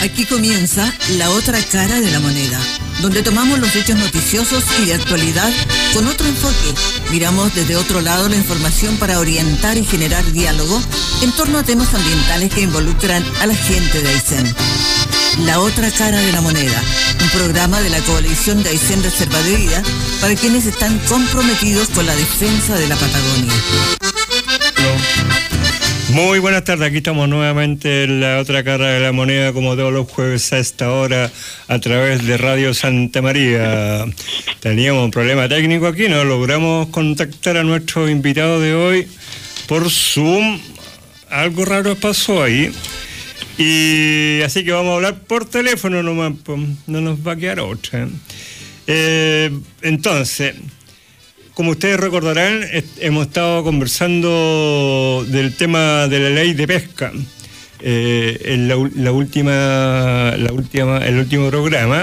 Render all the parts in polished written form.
Aquí comienza La Otra Cara de la Moneda, donde tomamos los hechos noticiosos y de actualidad con otro enfoque. Miramos desde otro lado la información para orientar y generar diálogo en torno a temas ambientales que involucran a la gente de Aysén. La Otra Cara de la Moneda, un programa de la coalición de Aysén Reserva de Vida para quienes están comprometidos con la defensa de la Patagonia. Muy buenas tardes, aquí estamos nuevamente en La Otra Cara de la Moneda, como todos los jueves a esta hora, a través de Radio Santa María. Teníamos un problema técnico aquí, no logramos contactar a nuestro invitado de hoy por Zoom. Algo raro pasó ahí. Y así que vamos a hablar por teléfono nomás, pues, no nos va a quedar otra. Entonces, como ustedes recordarán, hemos estado conversando del tema de la ley de pesca en el último programa.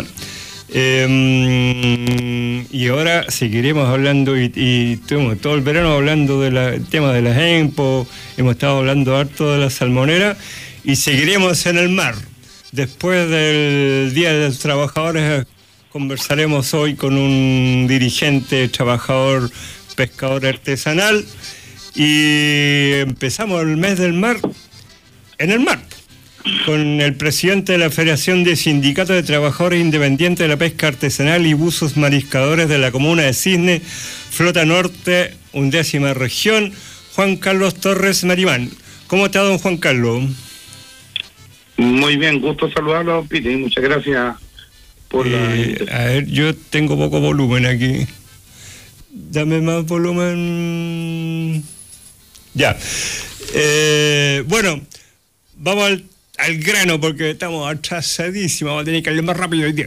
Y ahora seguiremos hablando y estuvimos todo el verano hablando del tema de las EMPO, hemos estado hablando harto de la salmonera y seguiremos en el mar. Después del Día de los Trabajadores conversaremos hoy con un dirigente, trabajador, pescador artesanal y empezamos el mes del mar en el mar con el presidente de la Federación de Sindicatos de Trabajadores Independientes de la Pesca Artesanal y Buzos Mariscadores de la Comuna de Cisne, Flota Norte, 11ª Región, Juan Carlos Torres Marimán. ¿Cómo está, don Juan Carlos? Muy bien, gusto saludarlo, Pete, y muchas gracias por la... A ver, yo tengo poco volumen aquí. Dame más volumen. Ya. Bueno, vamos al grano porque estamos atrasadísimos, vamos a tener que ir más rápido hoy día.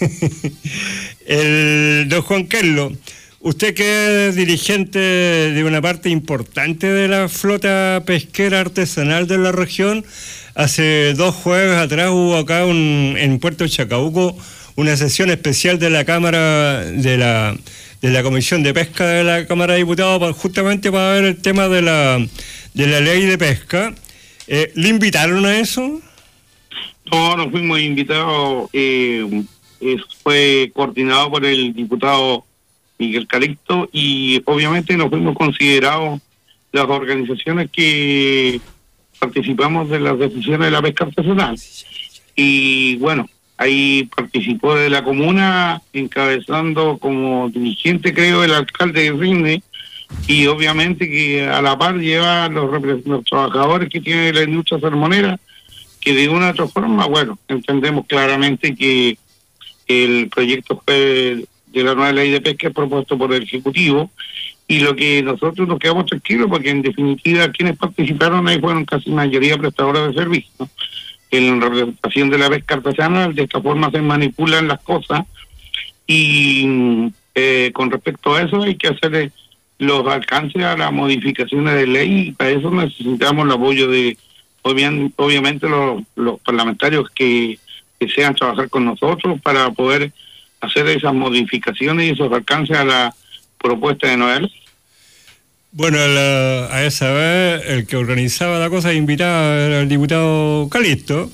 Don Juan Carlos, usted que es dirigente de una parte importante de la flota pesquera artesanal de la región, hace 2 jueves atrás hubo acá en Puerto Chacabuco una sesión especial de la Cámara de la Comisión de Pesca de la Cámara de Diputados justamente para ver el tema de la ley de pesca. ¿Le invitaron a eso? No fuimos invitados. Fue coordinado por el diputado Miguel Calixto y obviamente nos fuimos considerados las organizaciones que participamos de las decisiones de la pesca artesanal. Y bueno, ahí participó de la comuna, encabezando como dirigente, creo, el alcalde de Cisne, y obviamente que a la par lleva los trabajadores que tiene la industria salmonera, que de una u otra forma, bueno, entendemos claramente que el proyecto de la nueva ley de pesca es propuesto por el Ejecutivo, y lo que nosotros nos quedamos tranquilos, porque en definitiva quienes participaron ahí fueron casi mayoría prestadores de servicios, ¿no? En la representación de la pesca artesanal, de esta forma se manipulan las cosas, y con respecto a eso hay que hacer los alcances a las modificaciones de ley, y para eso necesitamos el apoyo de, obviamente, los parlamentarios que desean trabajar con nosotros para poder hacer esas modificaciones y esos alcances a la propuesta de nueva ley. Bueno, a esa vez el que organizaba la cosa invitaba era el diputado Calixto,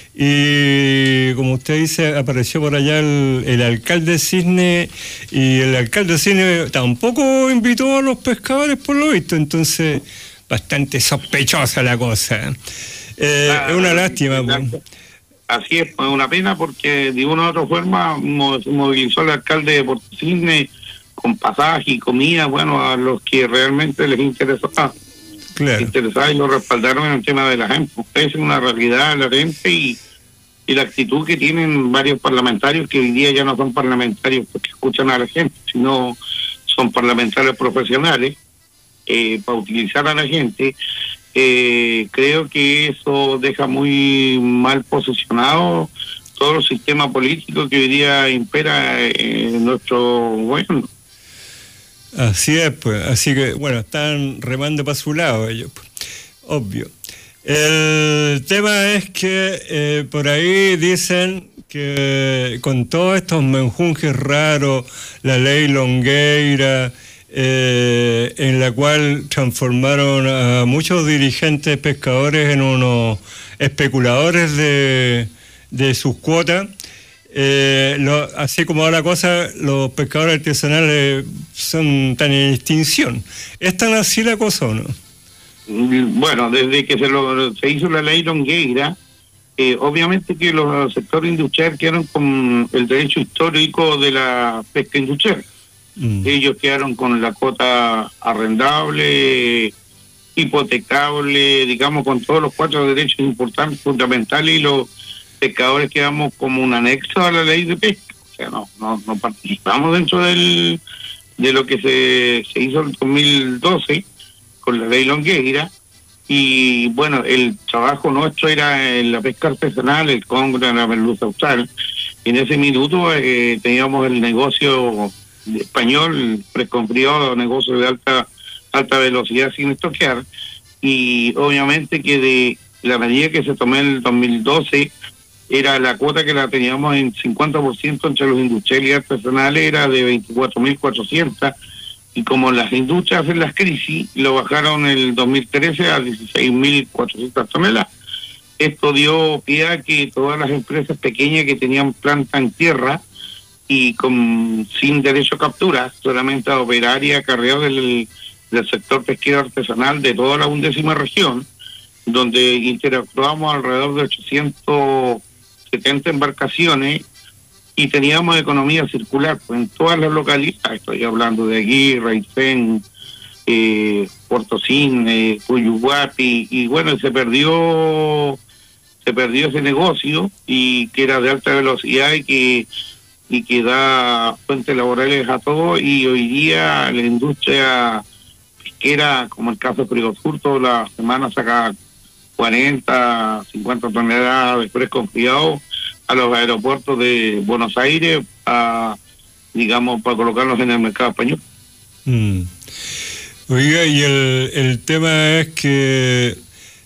y como usted dice, apareció por allá el alcalde Cisne, y el alcalde Cisne tampoco invitó a los pescadores por lo visto, entonces bastante sospechosa la cosa. Es una lástima. Así es una pena, porque de una u otra forma movilizó al alcalde de Puerto Cisne con pasaje y comida, bueno, a los que realmente les interesaba. Claro. Y lo respaldaron en el tema de la gente. Es una realidad la gente y la actitud que tienen varios parlamentarios, que hoy día ya no son parlamentarios porque escuchan a la gente, sino son parlamentarios profesionales, para utilizar a la gente. Creo que eso deja muy mal posicionado todo el sistema político que hoy día impera en nuestro gobierno. Así es, pues. Así que, bueno, están remando para su lado ellos, pues. Obvio. El tema es que por ahí dicen que con todos estos menjunjes raros, la ley Longueira, en la cual transformaron a muchos dirigentes pescadores en unos especuladores de de sus cuotas. Así como va la cosa, los pescadores artesanales son tan en extinción. ¿Es tan así la cosa o no? Bueno, desde que se hizo la ley Longueira, obviamente que los sectores industriales quedaron con el derecho histórico de la pesca industrial. Ellos quedaron con la cuota arrendable, hipotecable, digamos, con todos los 4 derechos importantes, fundamentales, y los pescadores quedamos como un anexo a la ley de pesca. O sea, no participamos dentro de lo que se hizo en 2012 con la ley Longueira. Y bueno, el trabajo nuestro era en la pesca artesanal, el congre, la merluza austral. Y en ese minuto teníamos el negocio español, preconfriado, negocio de alta velocidad sin estoquear. Y obviamente que de la medida que se tomó en el 2012, era la cuota que la teníamos en 50% entre los industriales y artesanales, era de 24.400, y como las industrias en las crisis lo bajaron en el 2013 a 16.400 toneladas. Esto dio pie a que todas las empresas pequeñas que tenían planta en tierra y sin derecho a captura, solamente a operar y acarrear del sector pesquero artesanal de toda la 11ª región, donde interactuamos alrededor de 870 embarcaciones y teníamos economía circular pues, en todas las localidades. Estoy hablando de Aguirre, Aysén, Puerto Cisne, Cuyuhuapi, y bueno, se perdió ese negocio, y que era de alta velocidad y que da fuentes laborales a todos. Y hoy día la industria pesquera, como el caso de Frigosur, toda la semana saca 40, 50 toneladas de fresco enfriado a los aeropuertos de Buenos Aires, digamos, para colocarlos en el mercado español. Oiga, y el tema es que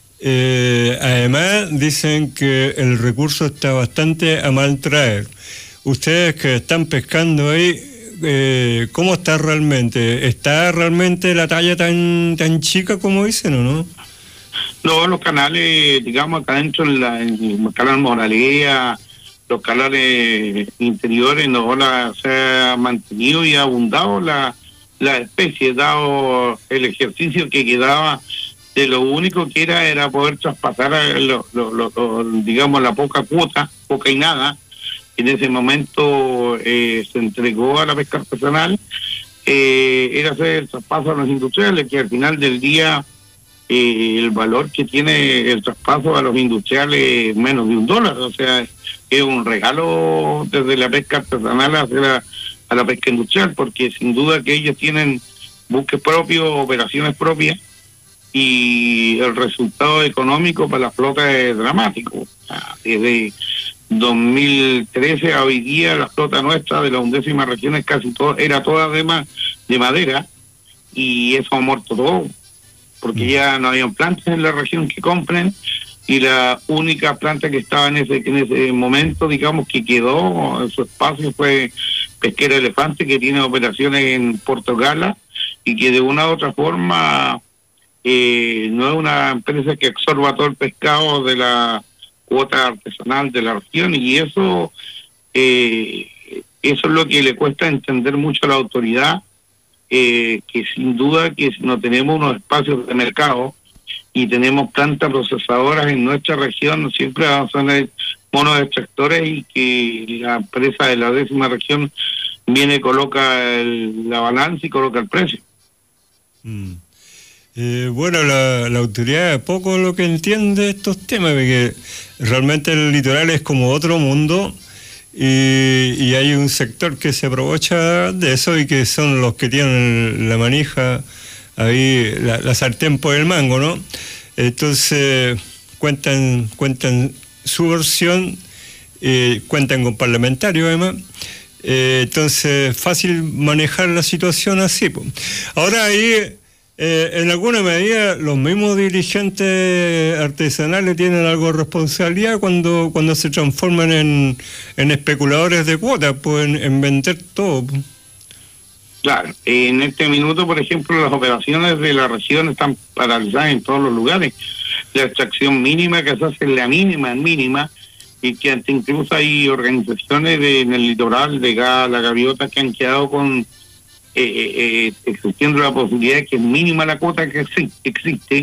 además dicen que el recurso está bastante a mal traer. Ustedes que están pescando ahí, ¿cómo está realmente? ¿Está realmente la talla tan chica como dicen o no? No, los canales, digamos, acá adentro en el canal Moralea, los canales interiores, se ha mantenido y ha abundado la especie, dado el ejercicio que quedaba. De lo único que era poder traspasar digamos, la poca cuota, poca y nada. En ese momento se entregó a la pesca artesanal, era hacer el traspaso a los industriales, que al final del día el valor que tiene el traspaso a los industriales es menos de $1, o sea, es un regalo desde la pesca artesanal a la pesca industrial, porque sin duda que ellos tienen buques propios, operaciones propias, y el resultado económico para la flota es dramático. Desde 2013 a hoy día la flota nuestra de la 11ª región es era toda de madera, y eso ha muerto todo, porque ya no habían plantas en la región que compren, y la única planta que estaba en ese momento, digamos, que quedó en su espacio fue Pesquera Elefante, que tiene operaciones en Puerto Gala, y que de una u otra forma no es una empresa que absorba todo el pescado de la cuota artesanal de la región, y eso es lo que le cuesta entender mucho a la autoridad, que sin duda que si no tenemos unos espacios de mercado y tenemos plantas procesadoras en nuestra región, siempre vamos a tener monos extractores, y que la empresa de la 10ª región viene, coloca la balanza y coloca el precio. Bueno, la autoridad poco lo que entiende estos temas, porque realmente el litoral es como otro mundo, y hay un sector que se aprovecha de eso, y que son los que tienen la manija ahí, la sartén por el mango, ¿no? Entonces cuentan su versión, cuentan con parlamentarios además, entonces fácil manejar la situación así, pues. Ahora ahí en alguna medida los mismos dirigentes artesanales tienen algo de responsabilidad cuando se transforman en especuladores de cuotas, pues en vender todo. Claro, en este minuto, por ejemplo, las operaciones de la región están paralizadas en todos los lugares. La extracción mínima que se hace es la mínima, y que incluso hay organizaciones en el litoral de la Gaviota que han quedado con existiendo la posibilidad de que es mínima la cuota que existe,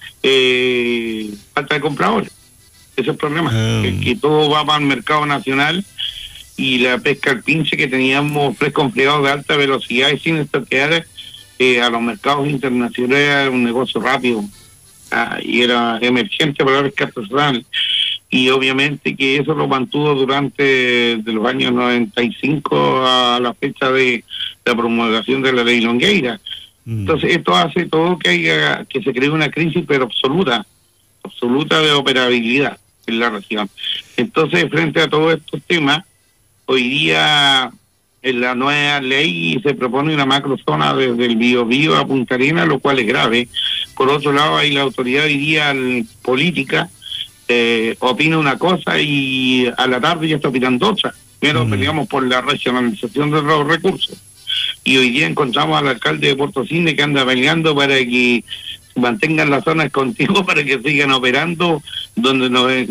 falta de compradores. Ese es el problema, que todo va para el mercado nacional y la pesca al pinche que teníamos fresco enfriado de alta velocidad y sin estoquear a los mercados internacionales era un negocio rápido y era emergente para la pesca artesanal. Y obviamente que eso lo mantuvo durante de los años 95 a la fecha de la promulgación de la ley Longueira. Entonces esto hace todo que se cree una crisis, pero absoluta de operabilidad en la región. Entonces, frente a todos estos temas, hoy día en la nueva ley se propone una macrozona desde el Biobío a Punta Arenas, lo cual es grave. Por otro lado, hay la autoridad hoy día política opina una cosa y a la tarde ya está opinando otra. Pero peleamos por la regionalización de los recursos. Y hoy día encontramos al alcalde de Puerto Cisne que anda peleando para que mantengan las zonas contiguas para que sigan operando donde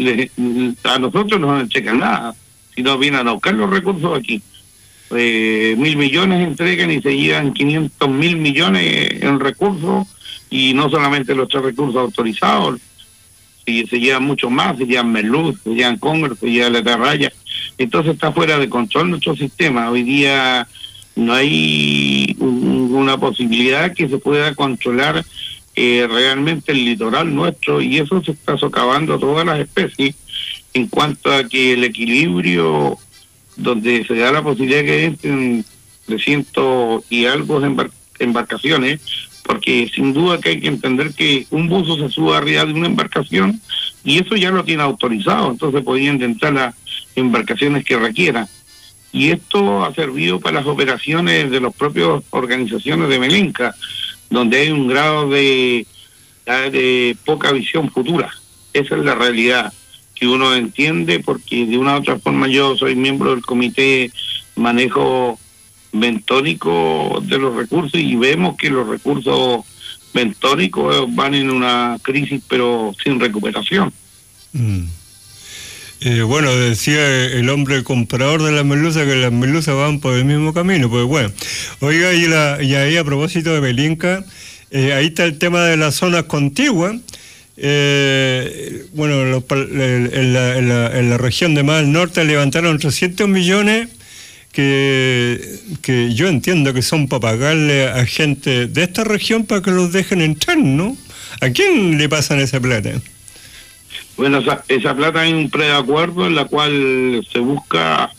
a nosotros no nos checan nada, sino vienen a buscar los recursos aquí. 1.000 millones entregan y se llevan 500.000 millones en recursos, y no solamente los 3 recursos autorizados, se llevan mucho más, se llevan Merluz, se llevan Congreso, se llevan la Tarraya. Entonces está fuera de control nuestro sistema. Hoy día no hay una posibilidad que se pueda controlar realmente el litoral nuestro, y eso se está socavando a todas las especies en cuanto a que el equilibrio donde se da la posibilidad que entren 300 y algo embarcaciones, porque sin duda que hay que entender que un buzo se sube arriba de una embarcación y eso ya lo tiene autorizado, entonces podrían entrar las embarcaciones que requieran. Y esto ha servido para las operaciones de las propias organizaciones de Melenca, donde hay un grado de poca visión futura. Esa es la realidad que uno entiende, porque de una u otra forma yo soy miembro del comité manejo bentónico de los recursos y vemos que los recursos bentónicos van en una crisis pero sin recuperación. Bueno, decía el hombre comprador de las merluzas que las merluzas van por el mismo camino, pues bueno. Oiga, y ahí a propósito de Melenca, ahí está el tema de las zonas contiguas. Bueno, en la región de más al norte levantaron 300 millones que yo entiendo que son para pagarle a gente de esta región para que los dejen entrar, ¿no? ¿A quién le pasan esa plata? Bueno, esa plata hay un preacuerdo en la cual se busca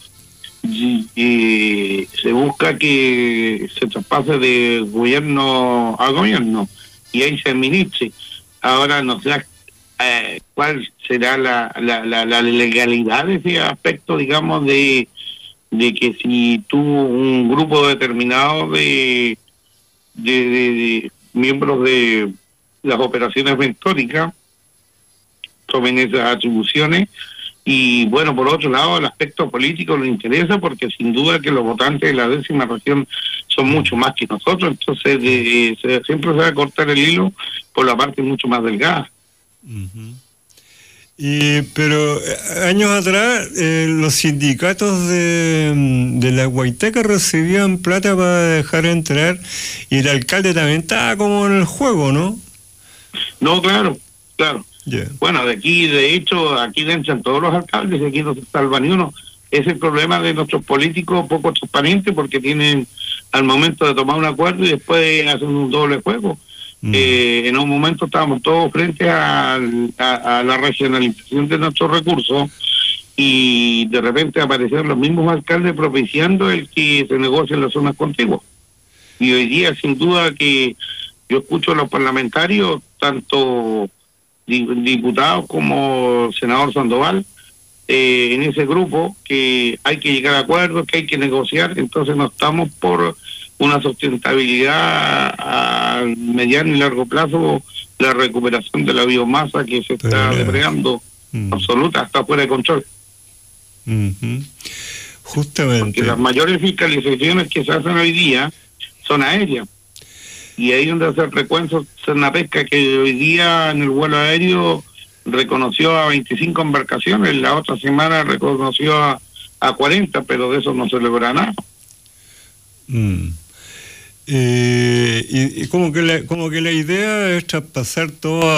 que se traspase de gobierno a gobierno y ahí se administre. Ahora no sé cuál será la legalidad de ese aspecto, digamos, de que si tú un grupo determinado de miembros de las operaciones bentóricas tomen esas atribuciones. Y bueno, por otro lado, el aspecto político le interesa porque sin duda que los votantes de la 10ª región son mucho más que nosotros, entonces siempre se va a cortar el hilo por la parte mucho más delgada. Pero años atrás los sindicatos de la Huayteca recibían plata para dejar entrar y el alcalde también estaba como en el juego, ¿no? No, claro. Yeah. Bueno, de hecho, aquí entran todos los alcaldes, aquí no se salva ni uno. Es el problema de nuestros políticos poco transparentes porque tienen al momento de tomar un acuerdo y después hacen un doble juego. En un momento estábamos todos frente a la regionalización de nuestros recursos y de repente aparecieron los mismos alcaldes propiciando el que se negocie en las zonas contiguas. Y hoy día, sin duda, que yo escucho a los parlamentarios, tanto diputados como senador Sandoval, en ese grupo, que hay que llegar a acuerdos, que hay que negociar. Entonces no estamos por una sustentabilidad a mediano y largo plazo, la recuperación de la biomasa que se está depredando absoluta, está fuera de control. Justamente. Porque las mayores fiscalizaciones que se hacen hoy día son aéreas. Y ahí donde hace el recuento es una pesca que hoy día en el vuelo aéreo reconoció a 25 embarcaciones, la otra semana reconoció a 40, pero de eso no se logra nada. Y como que la idea es traspasar todo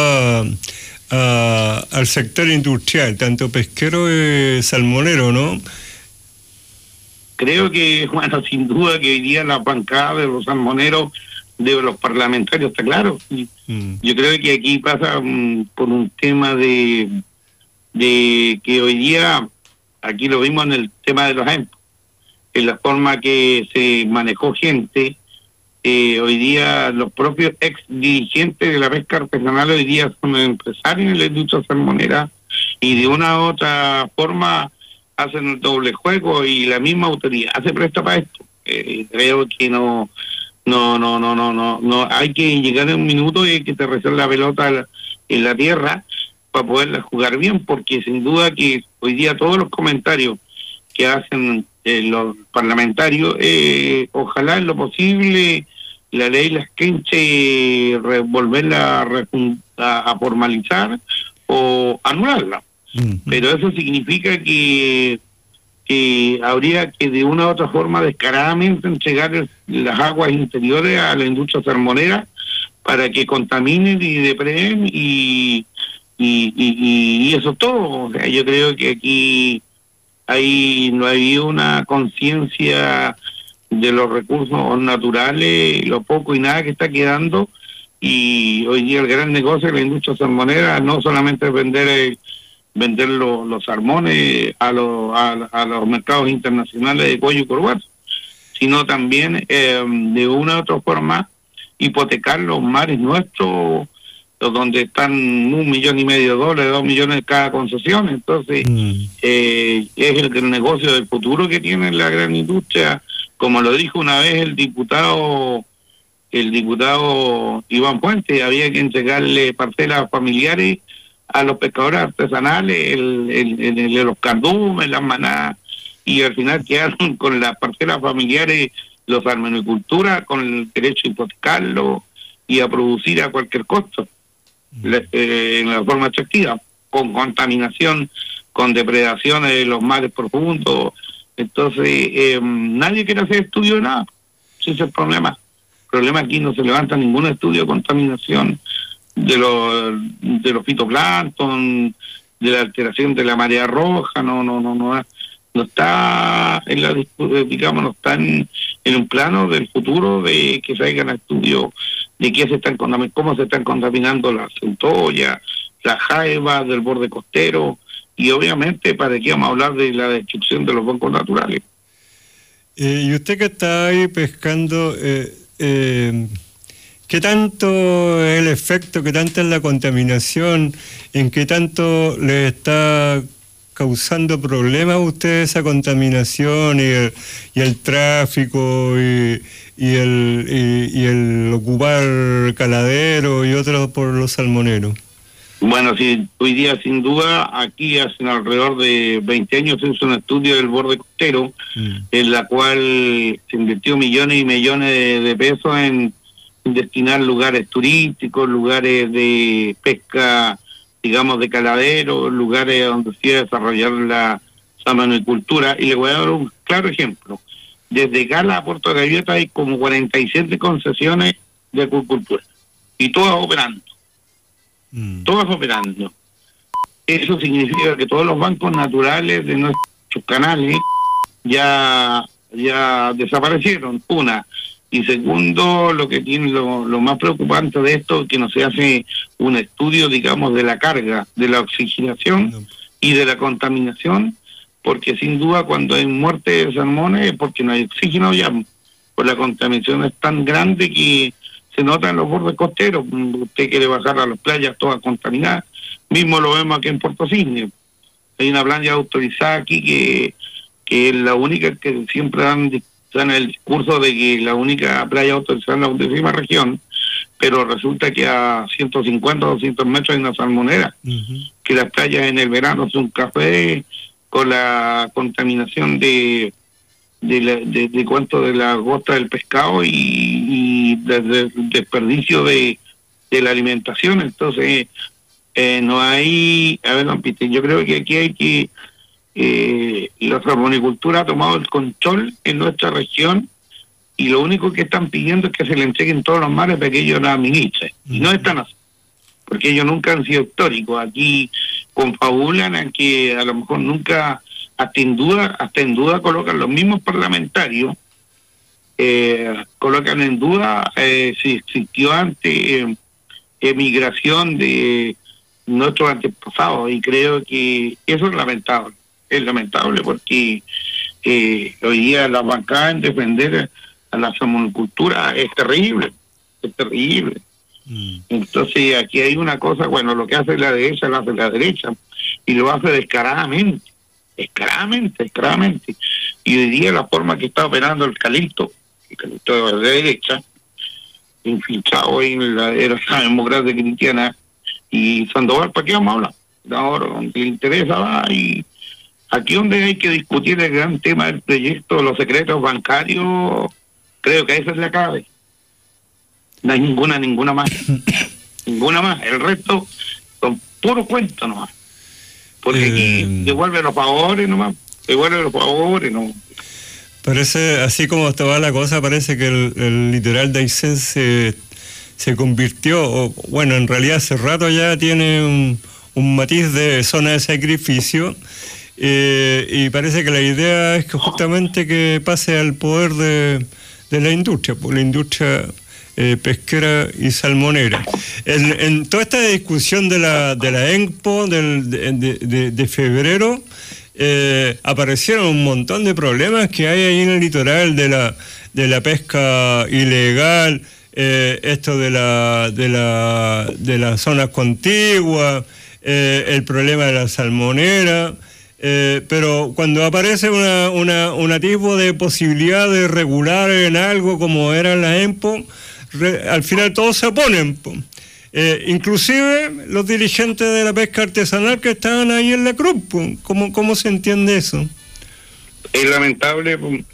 al sector industrial, tanto pesquero y salmonero, ¿no? Creo que, bueno, sin duda que hoy día la bancada de los salmoneros, de los parlamentarios, está claro. Yo creo que aquí pasa por un tema de que hoy día, aquí lo vimos en el tema de los EMPO, en la forma que se manejó gente. Hoy día los propios ex dirigentes de la pesca artesanal hoy día son empresarios en la industria salmonera y de una u otra forma hacen el doble juego y la misma autoridad se presta para esto. Creo que no hay que llegar en un minuto y hay que aterrizar la pelota en la tierra para poderla jugar bien, porque sin duda que hoy día todos los comentarios que hacen los parlamentarios, ojalá en lo posible la ley las quenche, volverla a formalizar o anularla. Pero eso significa que habría que de una u otra forma descaradamente entregar las aguas interiores a la industria salmonera para que contaminen y depreden y eso todo. O sea, yo creo que aquí no hay una conciencia de los recursos naturales, lo poco y nada que está quedando, y hoy día el gran negocio de la industria salmonera no solamente es vender los salmones a los mercados internacionales de cuello y corbata, sino también de una u otra forma hipotecar los mares nuestros, donde están $1,5 millones, $2 millones cada concesión. Entonces es el negocio del futuro que tiene la gran industria, como lo dijo una vez el diputado Iván Puente. Había que entregarle parcelas familiares a los pescadores artesanales, los cardumes, las manadas, y al final quedaron con las parcelas familiares los salmonicultura, con el derecho a hipotecarlo y a producir a cualquier costo, en la forma extractiva, con contaminación, con depredaciones de los mares profundos. Entonces, nadie quiere hacer estudio de nada. Ese es el problema. El problema aquí no se levanta ningún estudio de contaminación de los fitoplancton, de la alteración de la marea roja. No está en la, digamos, no está en un plano del futuro de que se hagan estudios de cómo se están contaminando las centollas, las jaivas del borde costero, y obviamente para qué vamos a hablar de la destrucción de los bancos naturales. Y usted que está ahí pescando, ¿qué tanto es el efecto, qué tanta es la contaminación, en qué tanto le está causando problemas a usted esa contaminación y el tráfico y el ocupar caladeros y otros por los salmoneros? Bueno, sí, hoy día sin duda, aquí hace alrededor de 20 años se hizo un estudio del borde costero, en la cual se invirtió millones y millones de pesos en destinar lugares turísticos, lugares de pesca, digamos, de caladero, lugares donde se iba a desarrollar la salmonicultura. Y le voy a dar un claro ejemplo. Desde Gala a Puerto Gaviota hay como 47 concesiones de acuicultura, y todas operando. Todas operando. Eso significa que todos los bancos naturales de nuestros canales ya desaparecieron, una. Y segundo, lo que tiene lo más preocupante de esto es que no se hace un estudio, digamos, de la carga, de la oxigenación y de la contaminación, porque sin duda cuando hay muerte de salmones es porque no hay oxígeno ya, pues la contaminación es tan grande que se nota en los bordes costeros. Usted quiere bajar a las playas todas contaminadas, mismo lo vemos aquí en Puerto Cisne. Hay una playa autorizada aquí que es la única, que siempre dan el discurso de que la única playa autorizada en la 11ª región, pero resulta que a 150 o 200 metros hay una salmonera, que las playas en el verano son café con la contaminación de la gota del pescado y del desperdicio de la alimentación. Entonces No hay, a ver, don Peter, yo creo que aquí hay que, la salmonicultura ha tomado el control en nuestra región y lo único que están pidiendo es que se le entreguen todos los mares para que ellos la administren. Y no están así, porque ellos nunca han sido históricos. Aquí confabulan a que a lo mejor nunca, hasta en duda colocan los mismos parlamentarios, colocan en duda si existió antes emigración de nuestros antepasados, y creo que eso es lamentable porque hoy día la bancada en defender a la salmonicultura es terrible. Entonces aquí hay una cosa, bueno, lo que hace la derecha lo hace la derecha y lo hace descaradamente, y hoy día la forma que está operando el Calixto de la derecha, infiltrado en la democracia cristiana, y Sandoval, ¿para qué vamos a hablar? Ahora, donde le interesa va, y aquí donde hay que discutir el gran tema del proyecto, los secretos bancarios, creo que esa es la clave. No hay ninguna más. Ninguna más. El resto son puros cuentos nomás. Porque aquí devuelven los favores nomás. Parece, así como estaba la cosa, parece que el litoral de Aysén se convirtió, bueno, en realidad hace rato ya tiene un matiz de zona de sacrificio, y parece que la idea es que justamente que pase al poder de la industria, por la industria pesquera y salmonera. En toda esta discusión de la ENPO de febrero, aparecieron un montón de problemas que hay ahí en el litoral de la pesca ilegal, esto de las zonas contiguas, el problema de la salmonera, pero cuando aparece un atisbo de posibilidad de regular en algo como era la ENPO, al final todos se oponen. Inclusive los dirigentes de la pesca artesanal que estaban ahí en la cruz. ¿Cómo se entiende eso? Es lamentable,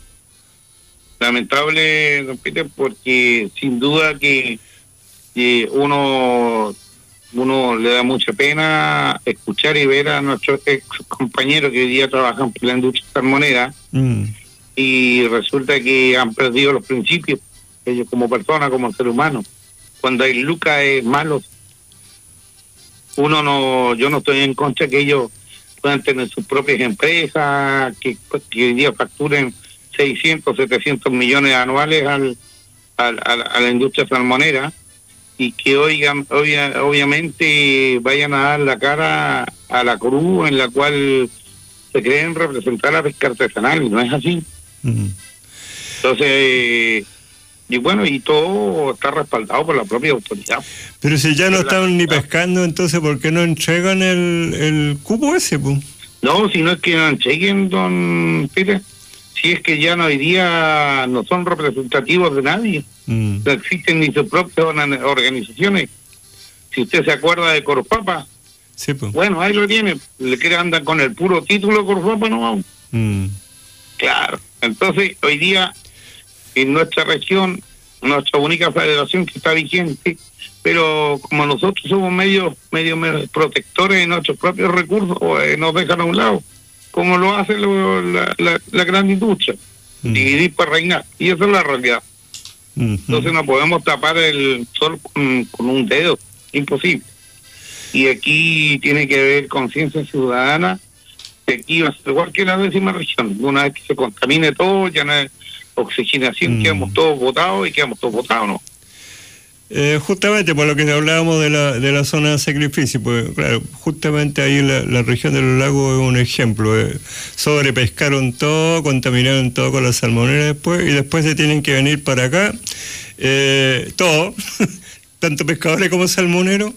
don Peter, porque sin duda que uno le da mucha pena escuchar y ver a nuestros ex compañeros que hoy día trabajan por la industria salmonera, y resulta que han perdido los principios, ellos como personas, como ser humano. Cuando hay lucas es malo. Yo no estoy en contra que ellos puedan tener sus propias empresas, que hoy día facturen 600, 700 millones anuales a la industria salmonera, y que obviamente vayan a dar la cara a la cruz en la cual se creen representar a la pesca artesanal, y no es así. Entonces, y bueno, y todo está respaldado por la propia autoridad. Pero si ya no están ni pescando, entonces ¿por qué no entregan el cupo ese, pues? No, si no es que no entreguen, don Peter, si es que ya hoy día no son representativos de nadie, no existen ni sus propias organizaciones. Si usted se acuerda de Corfapa, sí, pues. Bueno, ahí lo tiene, le quiere andar con el puro título Corfapa, no vamos. Claro, entonces hoy día en nuestra región, nuestra única federación que está vigente, pero como nosotros somos medio protectores de nuestros propios recursos, nos dejan a un lado, como lo hace la gran industria, dividir para reinar, y esa es la realidad. Entonces no podemos tapar el sol con un dedo, imposible. Y aquí tiene que haber conciencia ciudadana, que aquí va a ser igual que la 10ª región, una vez que se contamine todo, ya no hay oxigenación, quedamos todos botados, ¿no? Justamente por lo que hablábamos de la zona de sacrificio, pues claro, justamente ahí la región de los lagos es un ejemplo. Sobrepescaron todo, contaminaron todo con la salmonera después, y después se tienen que venir para acá, todo, tanto pescadores como salmoneros,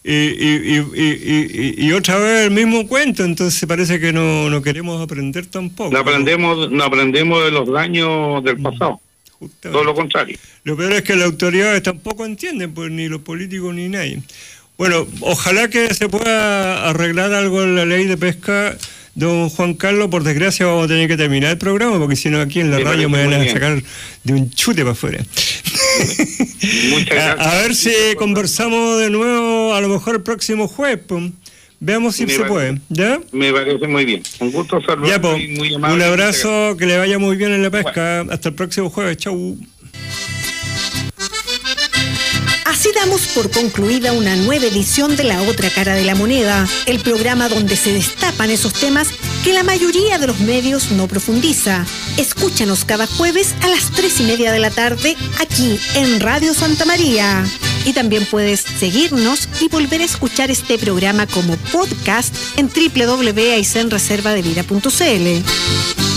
y otra vez el mismo cuento. Entonces parece que no queremos aprender tampoco. No aprendemos de los daños del pasado. Justamente. Todo lo contrario. Lo peor es que las autoridades tampoco entienden, pues ni los políticos ni nadie. Bueno, ojalá que se pueda arreglar algo en la ley de pesca, don Juan Carlos. Por desgracia vamos a tener que terminar el programa, porque si no aquí en la radio me van a sacar de un chute para afuera. Muchas gracias. A ver si conversamos de nuevo, a lo mejor el próximo jueves, pues. Veamos si se puede, ¿ya? Me parece muy bien. Un gusto saludar. Ya, pues, muy amable. un abrazo, que le vaya muy bien en la pesca. Bueno. Hasta el próximo jueves. Chau. Así damos por concluida una nueva edición de La Otra Cara de la Moneda, el programa donde se destapan esos temas que la mayoría de los medios no profundiza. Escúchanos cada jueves a las 3:30 de la tarde aquí en Radio Santa María. Y también puedes seguirnos y volver a escuchar este programa como podcast en www.aicenreservadevida.cl.